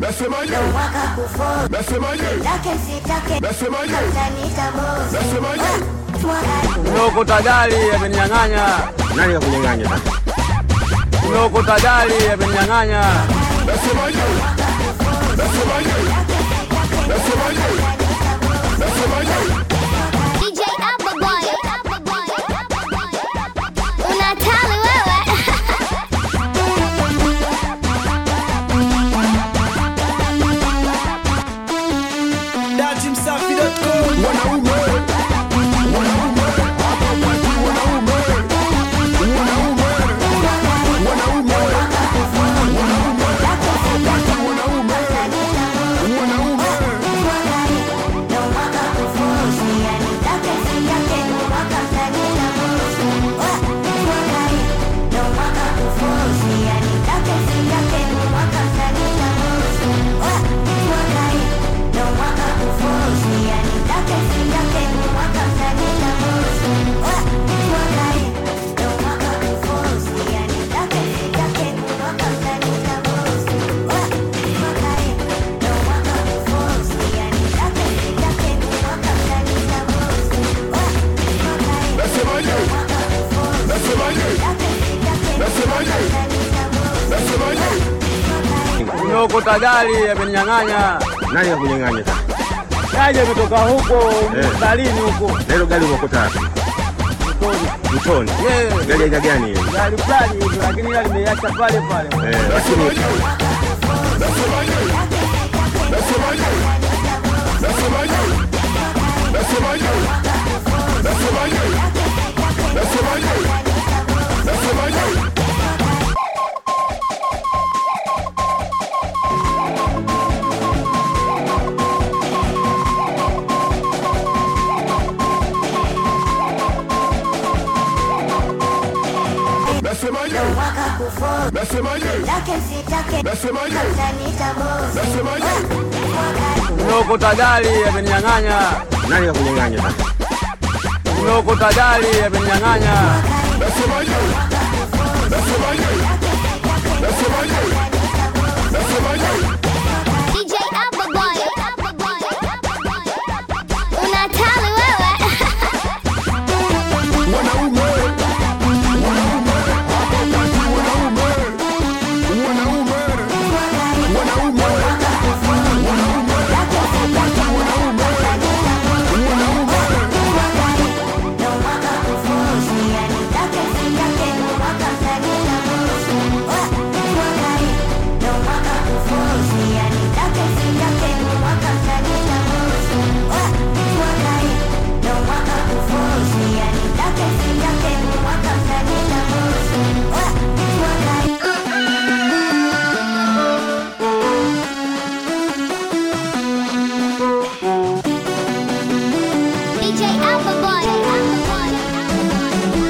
Nasemaje? Umeokota gari ameninyang'anya. Nani kakunyang'anya sasa? Umeokota gari ameninyang'anya. Nasemaje? DJ Abba Boy. Unatali wewe. Dachimsafi.com. Wanaume Umeokota gari ameninyang'anya. Nani kakunyang'anya sasa? Kaje kutoka huko msalini huko. Leo gari umeokota wapi? Mtoni. Gari aina gani hiyo? Gari fulani hivi lakini ile nimeiacha pale pale. Lakini Umeokota gari ameninyang'anya. nani kakunyang'anya sasa? Umeokota gari ameninyang'anya. DJ Abba Boy. Unatali wewe. DJ Abba Boy.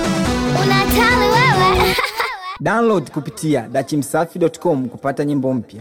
Unatali wewe. Download kupitia dachimsafi.com kupata nyimbo mpya.